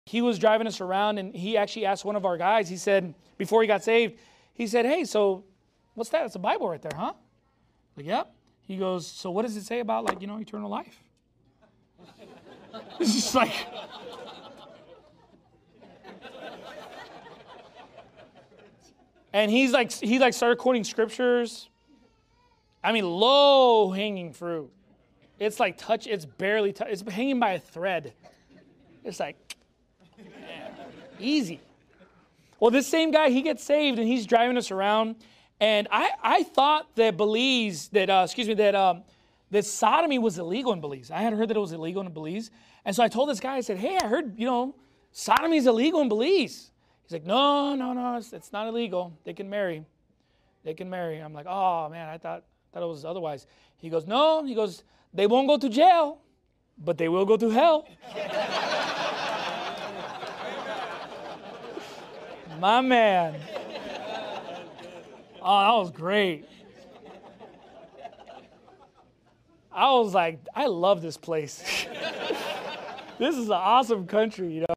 he was driving us around, and he actually asked one of our guys, he said, before he got saved, he said, hey, so what's that? It's a Bible right there, huh? Like, yep. He goes, so what does it say about, like, eternal life? It's just like... And he started quoting scriptures. I mean, low-hanging fruit. It's like it's barely it's hanging by a thread. It's like, man, easy. Well, this same guy, he gets saved, and he's driving us around. And I thought that that sodomy was illegal in Belize. I had heard that it was illegal in Belize. And so I told this guy, I said, hey, I heard, sodomy is illegal in Belize. He's like, no, it's not illegal. They can marry. I'm like, oh, man, I thought it was otherwise. He goes, no. He goes, they won't go to jail, but they will go to hell. My man. Oh, that was great. I was like, I love this place. This is an awesome country,